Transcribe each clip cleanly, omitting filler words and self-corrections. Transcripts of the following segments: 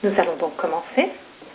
Nous allons donc commencer.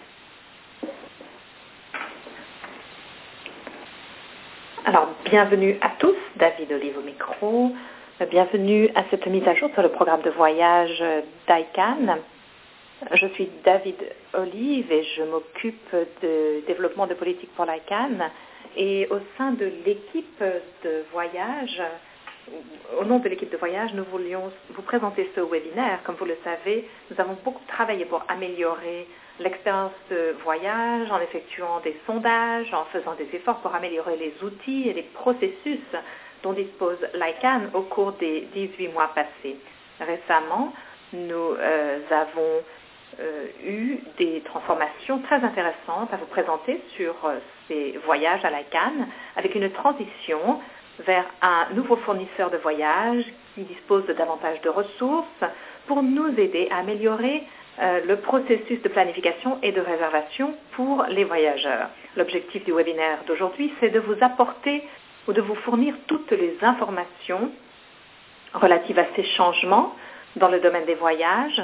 Alors, bienvenue à tous, David Olive au micro. Bienvenue à cette mise à jour sur le programme de voyage d'ICANN. Je suis David Olive et je m'occupe de développement de politique pour l'ICANN. Et au sein de l'équipe de voyage, au nom de l'équipe de voyage, nous voulions vous présenter ce webinaire. Comme vous le savez, nous avons beaucoup travaillé pour améliorer l'expérience de voyage, en effectuant des sondages, en faisant des efforts pour améliorer les outils et les processus dont dispose l'ICANN au cours des 18 mois passés. Récemment, nous avons eu des transformations très intéressantes à vous présenter sur ces voyages à l'ICANN, avec une transition vers un nouveau fournisseur de voyage qui dispose de davantage de ressources pour nous aider à améliorer le processus de planification et de réservation pour les voyageurs. L'objectif du webinaire d'aujourd'hui, c'est de vous apporter ou de vous fournir toutes les informations relatives à ces changements dans le domaine des voyages,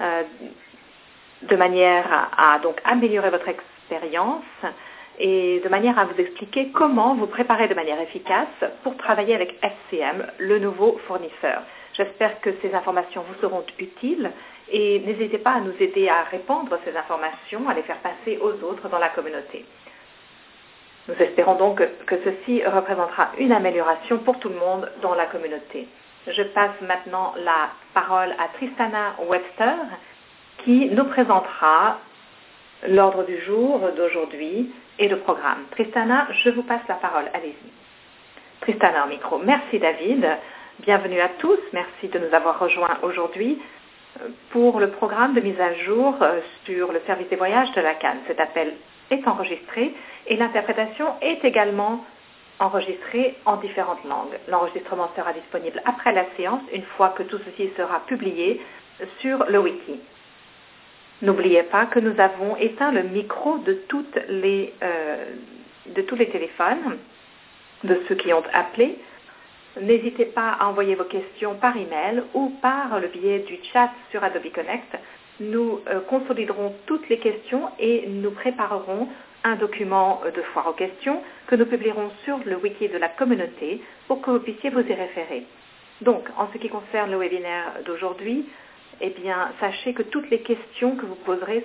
de manière à donc améliorer votre expérience et de manière à vous expliquer comment vous préparer de manière efficace pour travailler avec FCM, le nouveau fournisseur. J'espère que ces informations vous seront utiles et n'hésitez pas à nous aider à répandre ces informations, à les faire passer aux autres dans la communauté. Nous espérons donc que ceci représentera une amélioration pour tout le monde dans la communauté. Je passe maintenant la parole à Tristana Webster qui nous présentera l'ordre du jour d'aujourd'hui et le programme. Tristana, je vous passe la parole. Allez-y. Tristana au micro. Merci David. Bienvenue à tous. Merci de nous avoir rejoints aujourd'hui pour le programme de mise à jour sur le service des voyages de l'ICANN. Cet appel est enregistré et l'interprétation est également enregistrée en différentes langues. L'enregistrement sera disponible après la séance une fois que tout ceci sera publié sur le wiki. N'oubliez pas que nous avons éteint le micro de tous les téléphones de ceux qui ont appelé. N'hésitez pas à envoyer vos questions par email ou par le biais du chat sur Adobe Connect. Nous consoliderons toutes les questions et nous préparerons un document de foire aux questions que nous publierons sur le wiki de la communauté pour que vous puissiez vous y référer. Donc, en ce qui concerne le webinaire d'aujourd'hui, eh bien, sachez que toutes les questions que vous poserez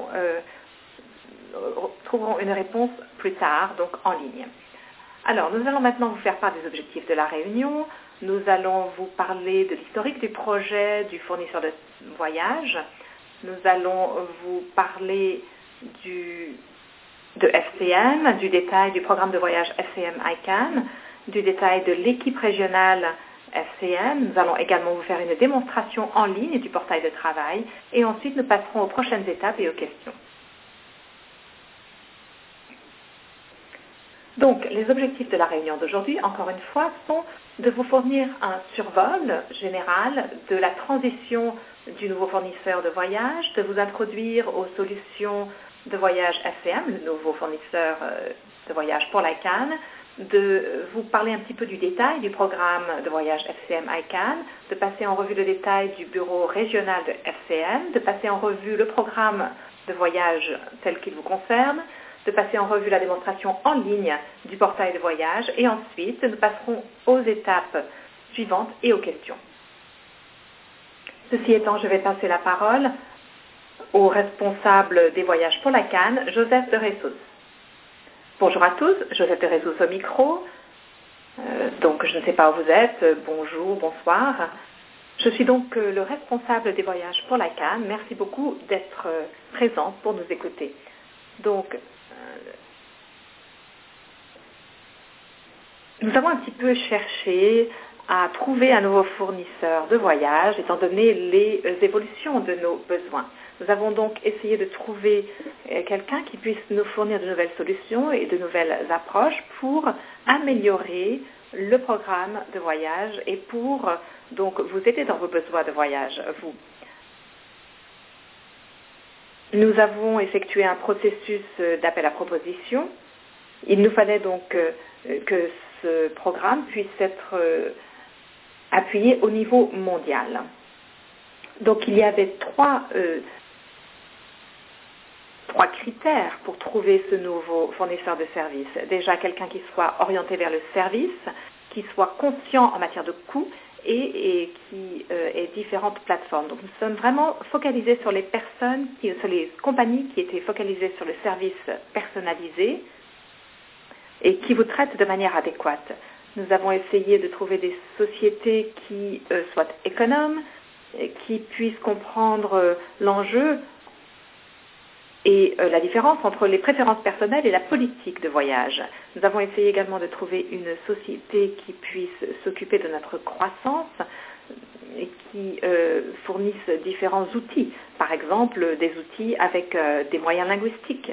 trouveront une réponse plus tard, donc en ligne. Alors, nous allons maintenant vous faire part des objectifs de la réunion. Nous allons vous parler de l'historique du projet du fournisseur de voyage. Nous allons vous parler de FCM, du détail du programme de voyage FCM ICANN, du détail de l'équipe régionale FCM. Nous allons également vous faire une démonstration en ligne du portail de travail et ensuite nous passerons aux prochaines étapes et aux questions. Donc, les objectifs de la réunion d'aujourd'hui, encore une fois, sont de vous fournir un survol général de la transition du nouveau fournisseur de voyage, de vous introduire aux solutions de voyage FCM, le nouveau fournisseur de voyage pour l'ICANN, de vous parler un petit peu du détail du programme de voyage FCM ICANN, de passer en revue le détail du bureau régional de FCM, de passer en revue le programme de voyage tel qu'il vous concerne, de passer en revue la démonstration en ligne du portail de voyage et ensuite nous passerons aux étapes suivantes et aux questions. Ceci étant, je vais passer la parole au responsable des voyages pour l'ICANN, Joseph de Ressus. Bonjour à tous, Joseph de Ressus au micro. Donc je ne sais pas où vous êtes, bonjour, bonsoir. Je suis donc le responsable des voyages pour l'ICANN. Merci beaucoup d'être présent pour nous écouter. Donc, nous avons un petit peu cherché à trouver un nouveau fournisseur de voyage, étant donné les évolutions de nos besoins. Nous avons donc essayé de trouver quelqu'un qui puisse nous fournir de nouvelles solutions et de nouvelles approches pour améliorer le programme de voyage et pour donc vous aider dans vos besoins de voyage, vous. Nous avons effectué un processus d'appel à proposition. Il nous fallait donc que ce programme puisse être appuyé au niveau mondial. Donc il y avait trois 3 critères pour trouver ce nouveau fournisseur de services. Déjà, quelqu'un qui soit orienté vers le service, qui soit conscient en matière de coûts et qui ait différentes plateformes. Donc, nous sommes vraiment focalisés sur les personnes, sur les compagnies qui étaient focalisées sur le service personnalisé et qui vous traitent de manière adéquate. Nous avons essayé de trouver des sociétés qui soient économes, qui puissent comprendre l'enjeu et la différence entre les préférences personnelles et la politique de voyage. Nous avons essayé également de trouver une société qui puisse s'occuper de notre croissance et qui fournisse différents outils, par exemple des outils avec des moyens linguistiques.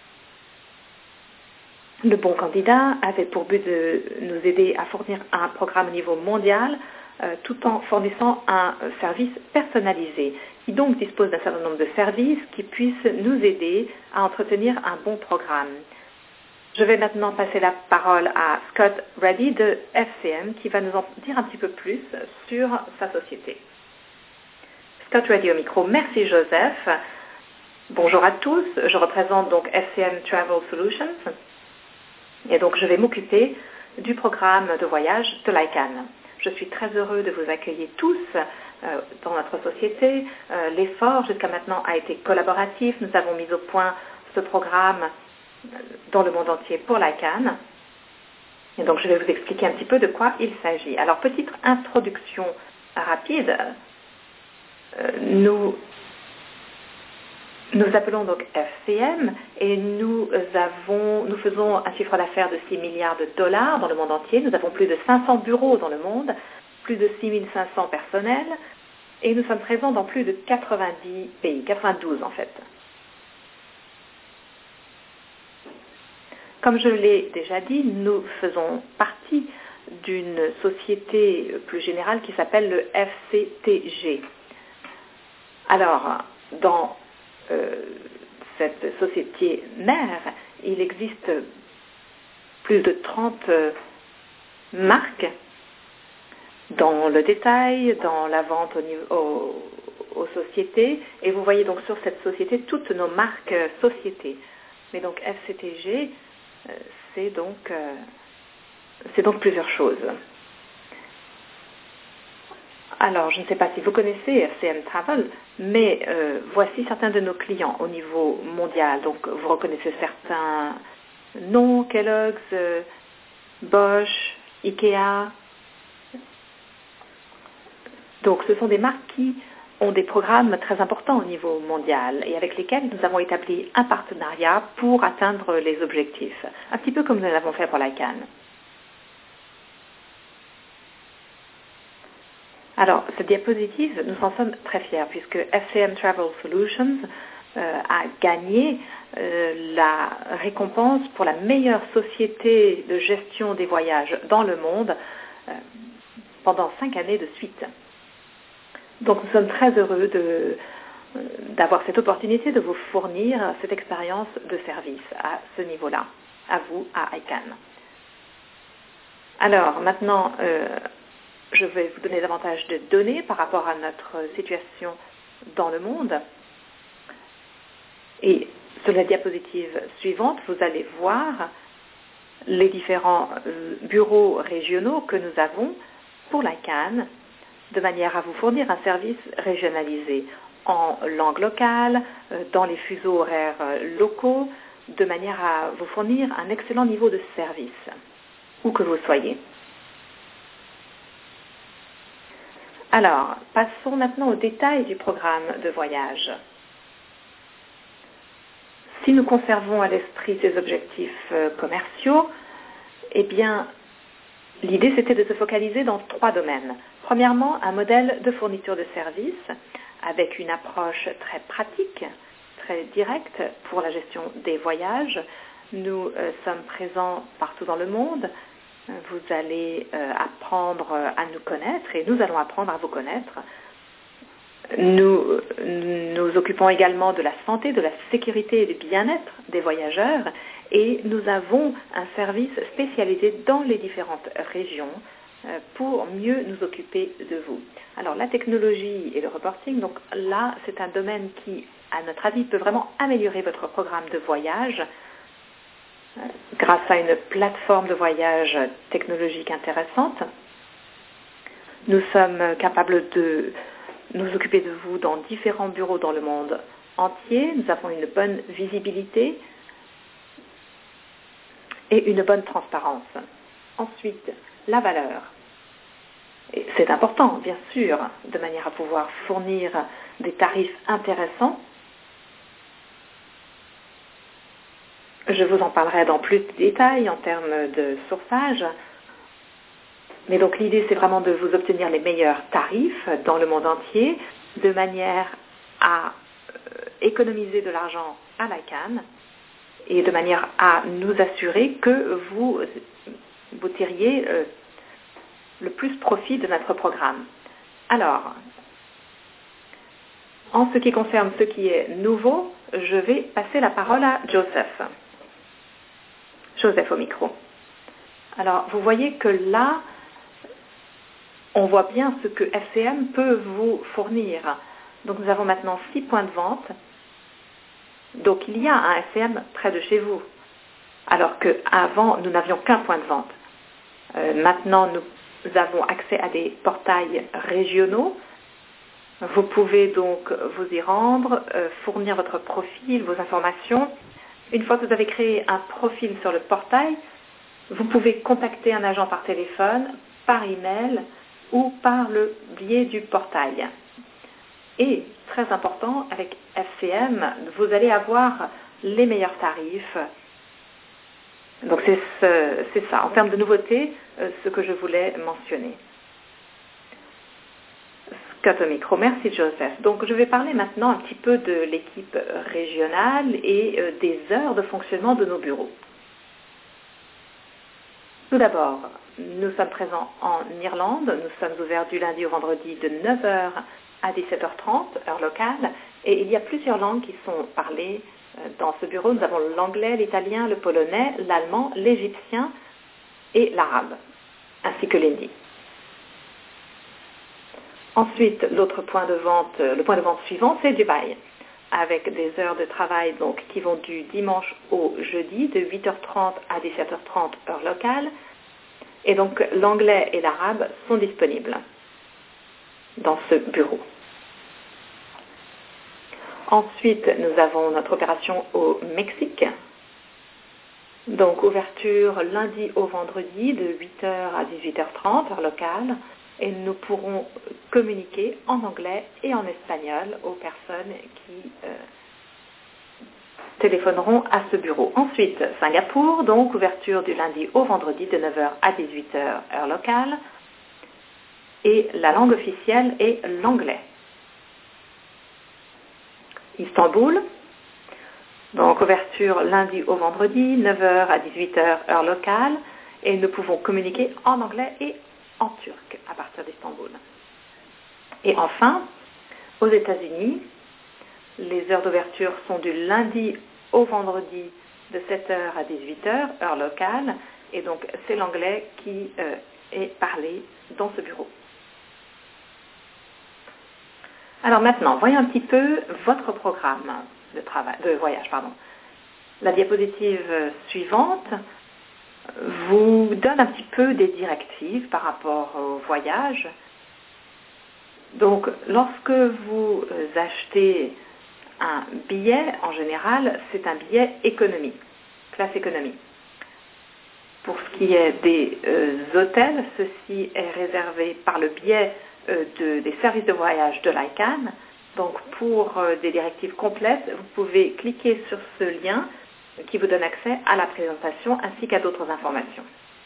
Le bon candidat avait pour but de nous aider à fournir un programme au niveau mondial tout en fournissant un service personnalisé, qui donc dispose d'un certain nombre de services qui puissent nous aider à entretenir un bon programme. Je vais maintenant passer la parole à Scott Reddy de FCM qui va nous en dire un petit peu plus sur sa société. Scott Reddy au micro. Merci Joseph. Bonjour à tous. Je représente donc FCM Travel Solutions et donc je vais m'occuper du programme de voyage de l'ICANN. Je suis très heureux de vous accueillir tous dans notre société. L'effort jusqu'à maintenant a été collaboratif. Nous avons mis au point ce programme dans le monde entier pour l'ICANN. Et donc je vais vous expliquer un petit peu de quoi il s'agit. Alors, petite introduction rapide. Nous appelons donc FCM et nous faisons un chiffre d'affaires de 6 milliards de dollars dans le monde entier. Nous avons plus de 500 bureaux dans le monde, plus de 6500 personnels et nous sommes présents dans plus de 90 pays, 92 en fait. Comme je l'ai déjà dit, nous faisons partie d'une société plus générale qui s'appelle le FCTG. Alors, dans cette société mère, il existe plus de 30 marques dans le détail, dans la vente aux sociétés. Et vous voyez donc sur cette société toutes nos marques sociétés. Mais donc FCTG, c'est donc plusieurs choses. Alors, je ne sais pas si vous connaissez FCM Travel, mais voici certains de nos clients au niveau mondial. Donc, vous reconnaissez certains noms, Kellogg's, Bosch, Ikea. Donc, ce sont des marques qui ont des programmes très importants au niveau mondial et avec lesquels nous avons établi un partenariat pour atteindre les objectifs, un petit peu comme nous l'avons fait pour l'ICANN. Alors, cette diapositive, nous en sommes très fiers puisque FCM Travel Solutions a gagné la récompense pour la meilleure société de gestion des voyages dans le monde pendant 5 années de suite. Donc, nous sommes très heureux d'avoir cette opportunité de vous fournir cette expérience de service à ce niveau-là, à vous, à ICANN. Alors, maintenant, je vais vous donner davantage de données par rapport à notre situation dans le monde. Et sur la diapositive suivante, vous allez voir les différents bureaux régionaux que nous avons pour l'ICANN, de manière à vous fournir un service régionalisé en langue locale, dans les fuseaux horaires locaux, de manière à vous fournir un excellent niveau de service, où que vous soyez. Alors, passons maintenant aux détails du programme de voyage. Si nous conservons à l'esprit ces objectifs commerciaux, eh bien, l'idée c'était de se focaliser dans 3 domaines. Premièrement, un modèle de fourniture de services avec une approche très pratique, très directe pour la gestion des voyages. Nous sommes présents partout dans le monde. Vous allez apprendre à nous connaître et nous allons apprendre à vous connaître. Nous nous occupons également de la santé, de la sécurité et du bien-être des voyageurs et nous avons un service spécialisé dans les différentes régions pour mieux nous occuper de vous. Alors la technologie et le reporting, donc là c'est un domaine qui à notre avis, peut vraiment améliorer votre programme de voyage grâce à une plateforme de voyage technologique intéressante. Nous sommes capables de nous occuper de vous dans différents bureaux dans le monde entier. Nous avons une bonne visibilité et une bonne transparence. Ensuite, la valeur. Et c'est important, bien sûr, de manière à pouvoir fournir des tarifs intéressants. Je vous en parlerai dans plus de détails en termes de sourçage. Mais donc l'idée, c'est vraiment de vous obtenir les meilleurs tarifs dans le monde entier, de manière à économiser de l'argent à l'ICANN et de manière à nous assurer que vous tiriez le plus profit de notre programme. Alors, en ce qui concerne ce qui est nouveau, je vais passer la parole à Joseph. Joseph au micro. Alors, vous voyez que là, on voit bien ce que FCM peut vous fournir. Donc, nous avons maintenant 6 points de vente. Donc, il y a un FCM près de chez vous. Alors qu'avant, nous n'avions qu'un point de vente. Maintenant, nous avons accès à des portails régionaux. Vous pouvez donc vous y rendre, fournir votre profil, vos informations. Une fois que vous avez créé un profil sur le portail, vous pouvez contacter un agent par téléphone, par email ou par le biais du portail. Et, très important, avec FCM, vous allez avoir les meilleurs tarifs. Donc c'est ça, en termes de nouveautés, ce que je voulais mentionner. Scott au micro. Merci Joseph. Donc je vais parler maintenant un petit peu de l'équipe régionale et des heures de fonctionnement de nos bureaux. Tout d'abord, nous sommes présents en Irlande. Nous sommes ouverts du lundi au vendredi de 9h à 17h30, heure locale. Et il y a plusieurs langues qui sont parlées dans ce bureau. Nous avons l'anglais, l'italien, le polonais, l'allemand, l'égyptien et l'arabe, ainsi que l'hindi. Ensuite, l'autre point de vente, le point de vente suivant, c'est Dubaï, avec des heures de travail donc, qui vont du dimanche au jeudi, de 8h30 à 17h30, heure locale. Et donc, l'anglais et l'arabe sont disponibles dans ce bureau. Ensuite, nous avons notre opération au Mexique. Donc, ouverture lundi au vendredi de 8h à 18h30, heure locale. Et nous pourrons communiquer en anglais et en espagnol aux personnes qui téléphoneront à ce bureau. Ensuite, Singapour, donc ouverture du lundi au vendredi de 9h à 18h, heure locale. Et la langue officielle est l'anglais. Istanbul, donc ouverture lundi au vendredi, 9h à 18h, heure locale. Et nous pouvons communiquer en anglais et en turc à partir d'Istanbul. Et enfin, aux États-Unis, les heures d'ouverture sont du lundi au vendredi de 7h à 18h, heure locale, et donc c'est l'anglais qui est parlé dans ce bureau. Alors maintenant, voyons un petit peu votre programme de voyage. La diapositive suivante vous donne un petit peu des directives par rapport au voyage. Donc, lorsque vous achetez un billet, en général, c'est un billet économie, classe économie. Pour ce qui est des hôtels, ceci est réservé par le biais des services de voyage de l'ICANN. Donc, pour des directives complètes, vous pouvez cliquer sur ce lien qui vous donne accès à la présentation ainsi qu'à d'autres informations.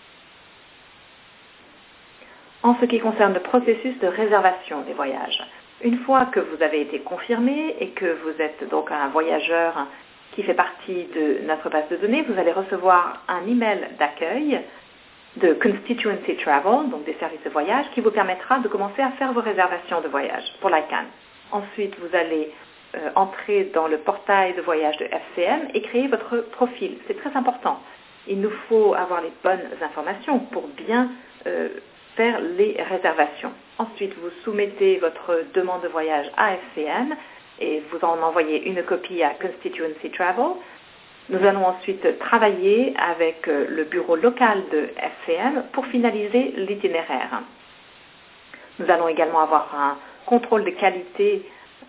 En ce qui concerne le processus de réservation des voyages, une fois que vous avez été confirmé et que vous êtes donc un voyageur qui fait partie de notre base de données, vous allez recevoir un email d'accueil de Constituency Travel, donc des services de voyage, qui vous permettra de commencer à faire vos réservations de voyage pour l'ICANN. Ensuite, vous allez entrer dans le portail de voyage de FCM et créer votre profil. C'est très important. Il nous faut avoir les bonnes informations pour bien faire les réservations. Ensuite, vous soumettez votre demande de voyage à FCM et vous en envoyez une copie à Constituency Travel. Nous allons ensuite travailler avec le bureau local de FCM pour finaliser l'itinéraire. Nous allons également avoir un contrôle de qualité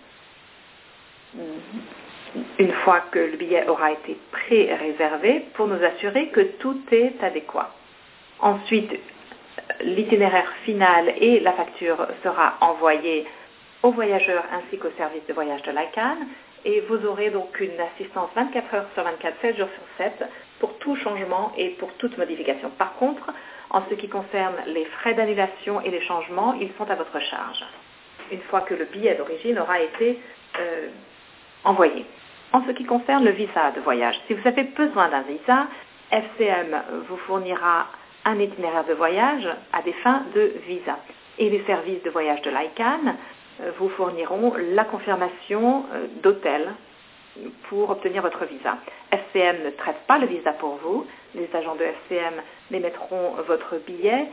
une fois que le billet aura été pré-réservé pour nous assurer que tout est adéquat. Ensuite, l'itinéraire final et la facture sera envoyée aux voyageurs ainsi qu'au service de voyage de l'ICANN et vous aurez donc une assistance 24 heures sur 24, 7 jours sur 7 pour tout changement et pour toute modification. Par contre, en ce qui concerne les frais d'annulation et les changements, ils sont à votre charge, une fois que le billet d'origine aura été envoyé. En ce qui concerne le visa de voyage, si vous avez besoin d'un visa, FCM vous fournira un itinéraire de voyage à des fins de visa. Et les services de voyage de l'ICANN vous fourniront la confirmation d'hôtel pour obtenir votre visa. FCM ne traite pas le visa pour vous. Les agents de FCM n'émettront votre billet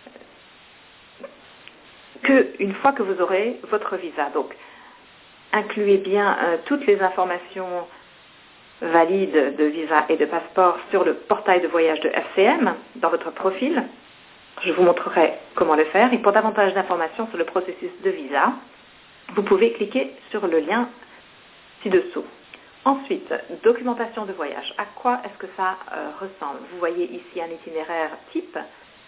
qu'une fois que vous aurez votre visa. Donc, incluez bien toutes les informations valides de visa et de passeport sur le portail de voyage de FCM dans votre profil. Je vous montrerai comment le faire. Et pour davantage d'informations sur le processus de visa, vous pouvez cliquer sur le lien ci-dessous. Ensuite, documentation de voyage. À quoi est-ce que ça ressemble? Vous voyez ici un itinéraire type.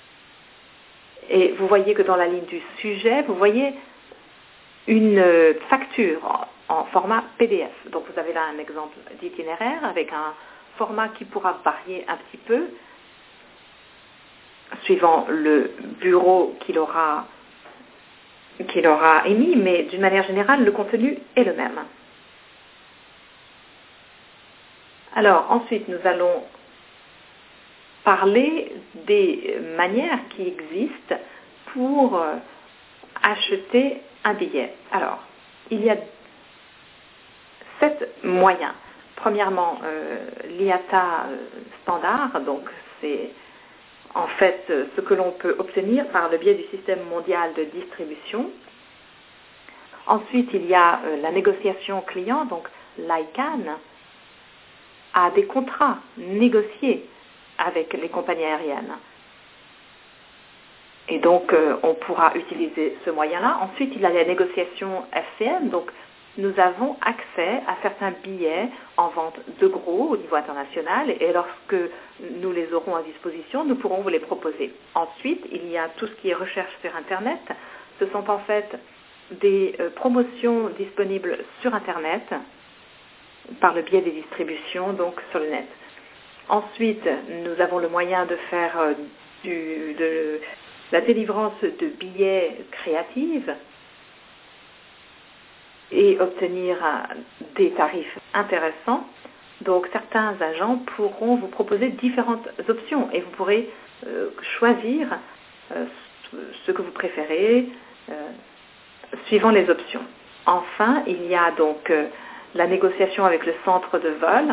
Et vous voyez que dans la ligne du sujet, vous voyez une facture en format PDF. Donc vous avez là un exemple d'itinéraire avec un format qui pourra varier un petit peu suivant le bureau qu'il aura émis, mais d'une manière générale, le contenu est le même. Alors ensuite, nous allons parler des manières qui existent pour acheter un billet. Alors, il y a 7 moyens. Premièrement, l'IATA standard, donc c'est en fait ce que l'on peut obtenir par le biais du système mondial de distribution. Ensuite, il y a la négociation client, donc l'ICANN a des contrats négociés avec les compagnies aériennes. Et donc, on pourra utiliser ce moyen-là. Ensuite, il y a la négociation FCM. Donc, nous avons accès à certains billets en vente de gros au niveau international. Et lorsque nous les aurons à disposition, nous pourrons vous les proposer. Ensuite, il y a tout ce qui est recherche sur Internet. Ce sont en fait des promotions disponibles sur Internet par le biais des distributions, donc sur le net. Ensuite, nous avons le moyen de faire de la délivrance de billets créatifs et obtenir des tarifs intéressants. Donc certains agents pourront vous proposer différentes options et vous pourrez choisir ce que vous préférez suivant les options. Enfin, il y a donc la négociation avec le centre de vol.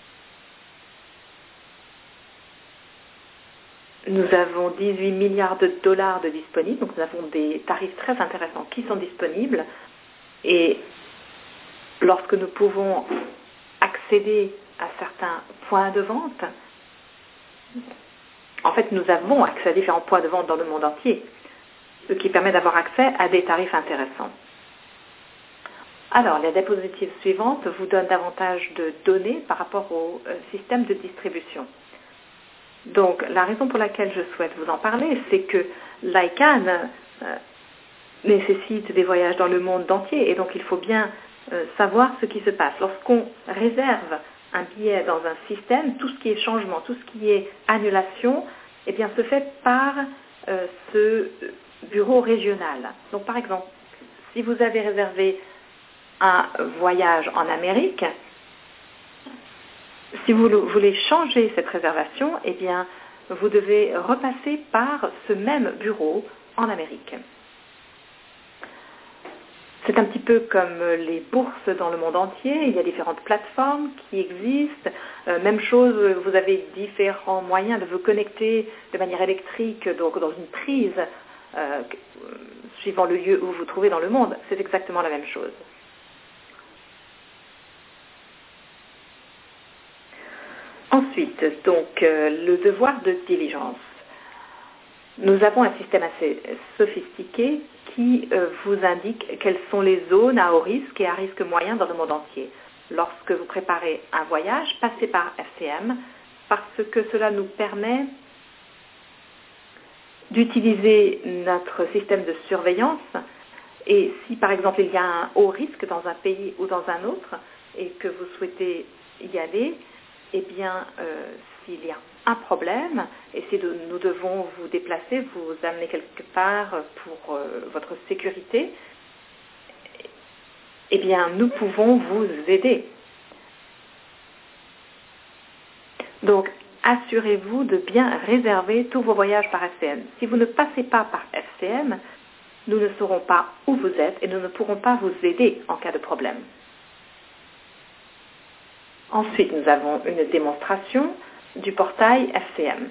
Nous avons 18 milliards de dollars de disponibles, donc nous avons des tarifs très intéressants qui sont disponibles. Et lorsque nous pouvons accéder à certains points de vente, en fait nous avons accès à différents points de vente dans le monde entier, ce qui permet d'avoir accès à des tarifs intéressants. Alors, la diapositive suivante vous donne davantage de données par rapport au système de distribution. Donc, la raison pour laquelle je souhaite vous en parler, c'est que l'ICANN nécessite des voyages dans le monde entier et donc il faut bien savoir ce qui se passe. Lorsqu'on réserve un billet dans un système, tout ce qui est changement, tout ce qui est annulation, eh bien, se fait par ce bureau régional. Donc, par exemple, si vous avez réservé un voyage en Amérique, si vous voulez changer cette réservation, eh bien, vous devez repasser par ce même bureau en Amérique. C'est un petit peu comme les bourses dans le monde entier. Il y a différentes plateformes qui existent. Même chose, vous avez différents moyens de vous connecter de manière électrique, donc dans une prise, suivant le lieu où vous vous trouvez dans le monde. C'est exactement la même chose. Ensuite, donc, le devoir de diligence. Nous avons un système assez sophistiqué qui vous indique quelles sont les zones à haut risque et à risque moyen dans le monde entier. Lorsque vous préparez un voyage, passez par FCM parce que cela nous permet d'utiliser notre système de surveillance. Et si par exemple il y a un haut risque dans un pays ou dans un autre et que vous souhaitez y aller, eh bien s'il y a un problème et si nous devons vous déplacer, vous amener quelque part pour votre sécurité, eh bien nous pouvons vous aider. Donc assurez-vous de bien réserver tous vos voyages par FCM. Si vous ne passez pas par FCM, nous ne saurons pas où vous êtes et nous ne pourrons pas vous aider en cas de problème. Ensuite, nous avons une démonstration du portail FCM.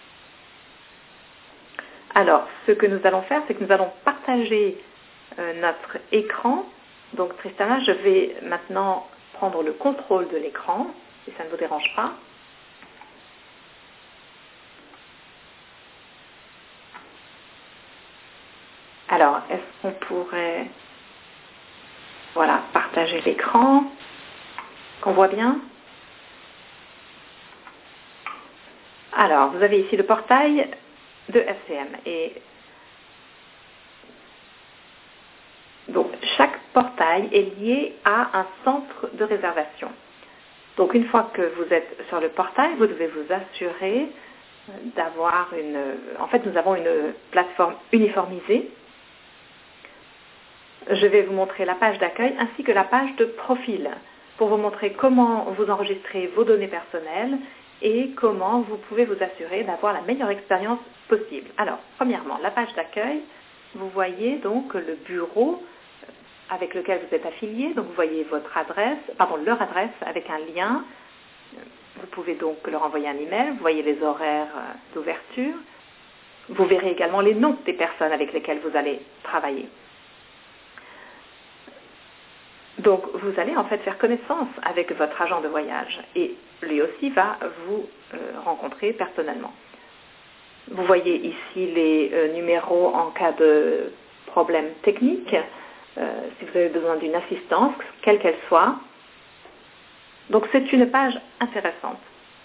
Alors, ce que nous allons faire, c'est que nous allons partager notre écran. Donc, Tristana, je vais maintenant prendre le contrôle de l'écran, si ça ne vous dérange pas. Alors, est-ce qu'on pourrait, partager l'écran, qu'on voit bien? Alors, vous avez ici le portail de FCM. Et donc, chaque portail est lié à un centre de réservation. Donc, une fois que vous êtes sur le portail, vous devez vous assurer d'avoir En fait, nous avons une plateforme uniformisée. Je vais vous montrer la page d'accueil ainsi que la page de profil pour vous montrer comment vous enregistrez vos données personnelles et comment vous pouvez vous assurer d'avoir la meilleure expérience possible. Alors, premièrement, la page d'accueil, vous voyez donc le bureau avec lequel vous êtes affilié. Donc, vous voyez leur adresse avec un lien. Vous pouvez donc leur envoyer un email. Vous voyez les horaires d'ouverture. Vous verrez également les noms des personnes avec lesquelles vous allez travailler. Donc, vous allez en fait faire connaissance avec votre agent de voyage et lui aussi va vous rencontrer personnellement. Vous voyez ici les numéros en cas de problème technique, si vous avez besoin d'une assistance, quelle qu'elle soit. Donc, c'est une page intéressante.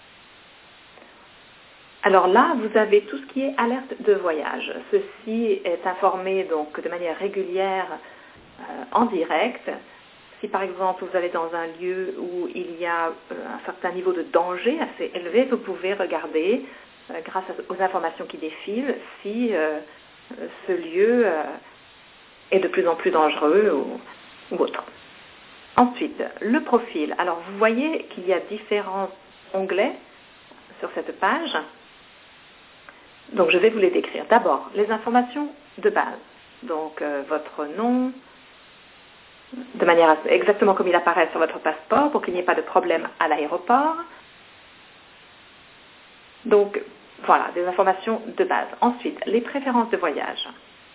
Alors là, vous avez tout ce qui est alerte de voyage. Ceci est informé donc de manière régulière en direct. Si par exemple vous allez dans un lieu où il y a un certain niveau de danger assez élevé, vous pouvez regarder, grâce aux informations qui défilent, si ce lieu est de plus en plus dangereux ou autre. Ensuite, le profil. Alors vous voyez qu'il y a différents onglets sur cette page. Donc je vais vous les décrire. D'abord, les informations de base. Donc votre nom, de manière exactement comme il apparaît sur votre passeport pour qu'il n'y ait pas de problème à l'aéroport. Donc, voilà, des informations de base. Ensuite, les préférences de voyage.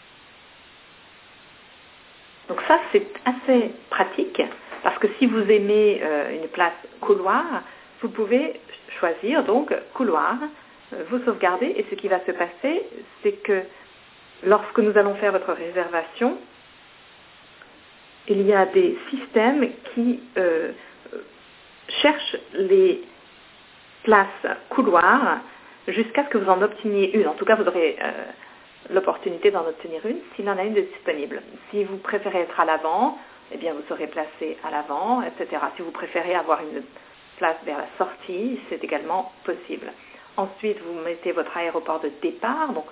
Donc ça, c'est assez pratique parce que si vous aimez une place couloir, vous pouvez choisir donc couloir, vous sauvegarder et ce qui va se passer, c'est que lorsque nous allons faire votre réservation, il y a des systèmes qui cherchent les places couloirs jusqu'à ce que vous en obteniez une. En tout cas, vous aurez l'opportunité d'en obtenir une s'il y en a une de disponible. Si vous préférez être à l'avant, eh bien vous serez placé à l'avant, etc. Si vous préférez avoir une place vers la sortie, c'est également possible. Ensuite, vous mettez votre aéroport de départ. Donc,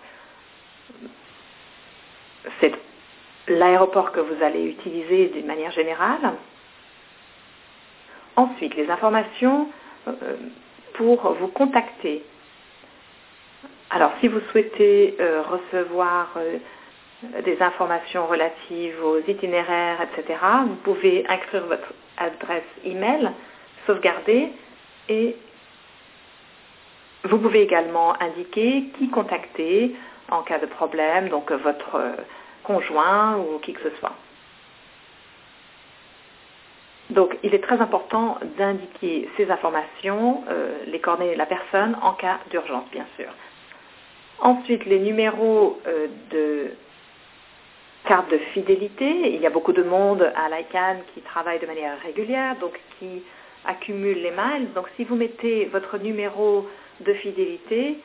c'est l'aéroport que vous allez utiliser d'une manière générale. Ensuite, les informations pour vous contacter. Alors, si vous souhaitez recevoir des informations relatives aux itinéraires, etc., vous pouvez inclure votre adresse email, sauvegarder, et vous pouvez également indiquer qui contacter en cas de problème, donc votre conjoint ou qui que ce soit. Donc, il est très important d'indiquer ces informations, les coordonnées de la personne, en cas d'urgence, bien sûr. Ensuite, les numéros de carte de fidélité. Il y a beaucoup de monde à l'ICANN qui travaille de manière régulière, donc qui accumule les miles. Donc, si vous mettez votre numéro de fidélité,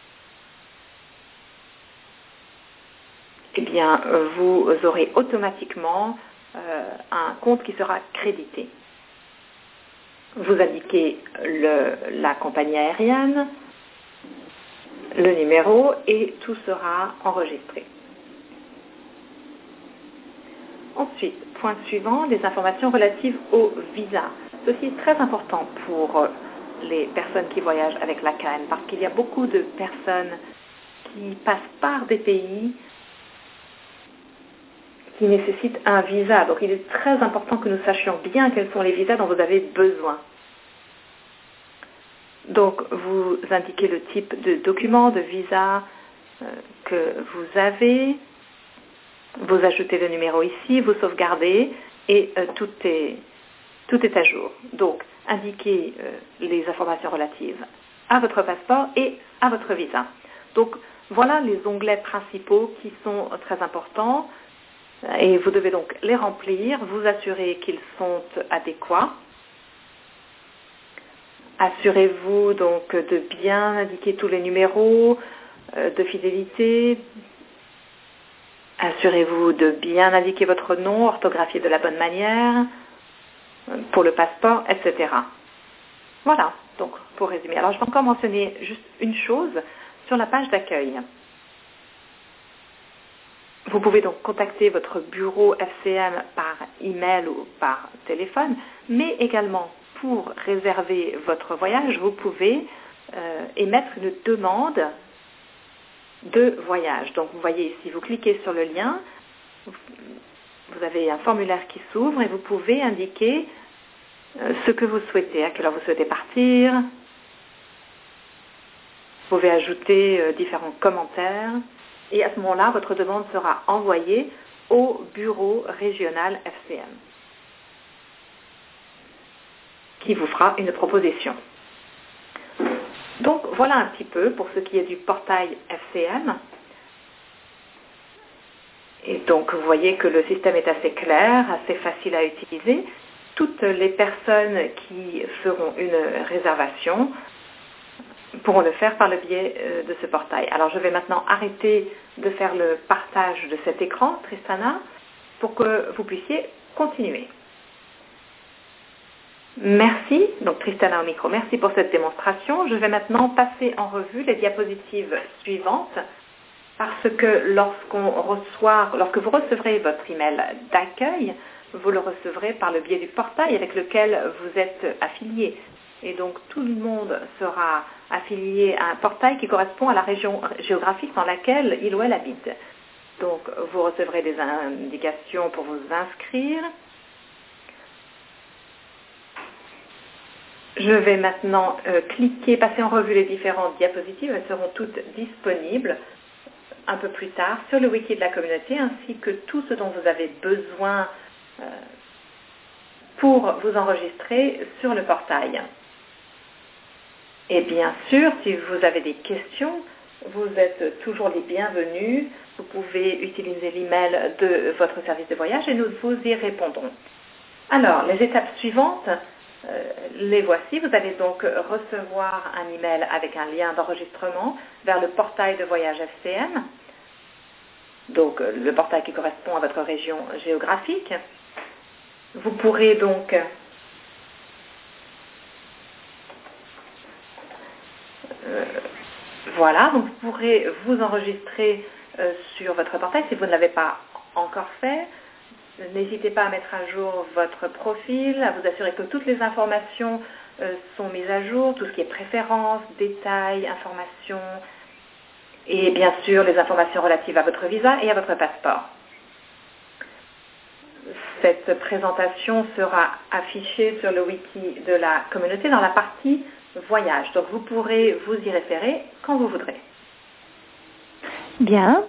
eh bien, vous aurez automatiquement un compte qui sera crédité. Vous indiquez la compagnie aérienne, le numéro et tout sera enregistré. Ensuite, point suivant, les informations relatives au visa. Ceci est très important pour les personnes qui voyagent avec l'ICANN parce qu'il y a beaucoup de personnes qui passent par des pays qui nécessitent un visa. Donc il est très important que nous sachions bien quels sont les visas dont vous avez besoin. Donc vous indiquez le type de document, de visa que vous avez, vous ajoutez le numéro ici, vous sauvegardez et tout est à jour. Donc indiquez les informations relatives à votre passeport et à votre visa. Donc voilà les onglets principaux qui sont très importants. Et vous devez donc les remplir, vous assurer qu'ils sont adéquats. Assurez-vous donc de bien indiquer tous les numéros de fidélité. Assurez-vous de bien indiquer votre nom, orthographié de la bonne manière, pour le passeport, etc. Voilà, donc pour résumer. Alors je vais encore mentionner juste une chose sur la page d'accueil. Vous pouvez donc contacter votre bureau FCM par email ou par téléphone, mais également pour réserver votre voyage, vous pouvez émettre une demande de voyage. Donc vous voyez ici, vous cliquez sur le lien, vous avez un formulaire qui s'ouvre et vous pouvez indiquer ce que vous souhaitez, à quelle heure vous souhaitez partir. Vous pouvez ajouter différents commentaires. Et à ce moment-là, votre demande sera envoyée au bureau régional FCM, qui vous fera une proposition. Donc, voilà un petit peu pour ce qui est du portail FCM. Et donc, vous voyez que le système est assez clair, assez facile à utiliser. Toutes les personnes qui feront une réservation pourront le faire par le biais de ce portail. Alors je vais maintenant arrêter de faire le partage de cet écran, Tristana, pour que vous puissiez continuer. Merci, donc Tristana au micro, merci pour cette démonstration. Je vais maintenant passer en revue les diapositives suivantes parce que lorsque vous recevrez votre email d'accueil, vous le recevrez par le biais du portail avec lequel vous êtes affilié. Et donc tout le monde sera affilié à un portail qui correspond à la région géographique dans laquelle il ou elle habite. Donc vous recevrez des indications pour vous inscrire. Je vais maintenant passer en revue les différentes diapositives. Elles seront toutes disponibles un peu plus tard sur le wiki de la communauté ainsi que tout ce dont vous avez besoin pour vous enregistrer sur le portail. Et bien sûr, si vous avez des questions, vous êtes toujours les bienvenus. Vous pouvez utiliser l'email de votre service de voyage et nous vous y répondrons. Alors, les étapes suivantes, les voici. Vous allez donc recevoir un email avec un lien d'enregistrement vers le portail de voyage FCM, donc le portail qui correspond à votre région géographique. Vous pourrez donc voilà, donc vous pourrez vous enregistrer sur votre portail si vous ne l'avez pas encore fait. N'hésitez pas à mettre à jour votre profil, à vous assurer que toutes les informations sont mises à jour, tout ce qui est préférences, détails, informations, et bien sûr les informations relatives à votre visa et à votre passeport. Cette présentation sera affichée sur le wiki de la communauté dans la partie voyage. Donc vous pourrez vous y référer quand vous voudrez. Bien.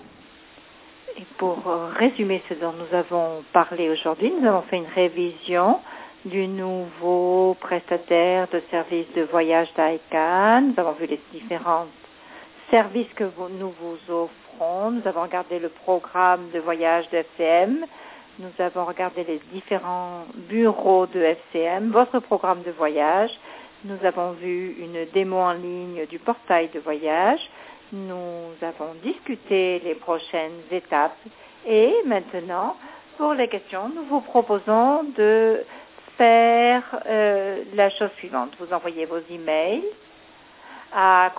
Et pour résumer ce dont nous avons parlé aujourd'hui, nous avons fait une révision du nouveau prestataire de services de voyage d'ICANN. Nous avons vu les différents services que nous vous offrons. Nous avons regardé le programme de voyage de FCM. Nous avons regardé les différents bureaux de FCM, votre programme de voyage. Nous avons vu une démo en ligne du portail de voyage. Nous avons discuté les prochaines étapes. Et maintenant, pour les questions, nous vous proposons de faire la chose suivante. Vous envoyez vos emails à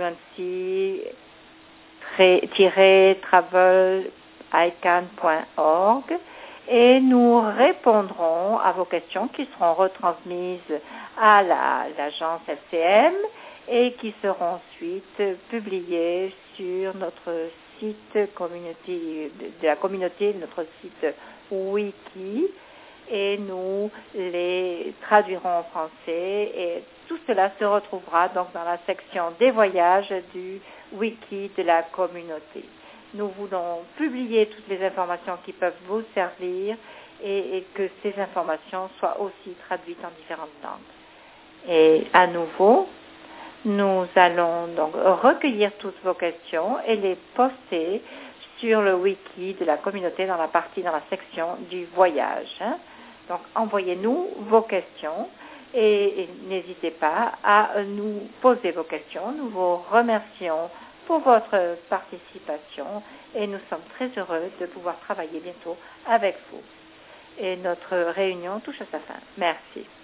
constituency-travel.icann.org et nous répondrons à vos questions qui seront retransmises à l'agence FCM et qui seront ensuite publiées sur notre site communauté de la communauté, notre site wiki, et nous les traduirons en français et tout cela se retrouvera donc dans la section des voyages du wiki de la communauté. Nous voulons publier toutes les informations qui peuvent vous servir et que ces informations soient aussi traduites en différentes langues. Et à nouveau, nous allons donc recueillir toutes vos questions et les poster sur le wiki de la communauté dans la section du voyage. Donc, envoyez-nous vos questions et n'hésitez pas à nous poser vos questions. Nous vous remercions pour votre participation et nous sommes très heureux de pouvoir travailler bientôt avec vous. Et notre réunion touche à sa fin. Merci.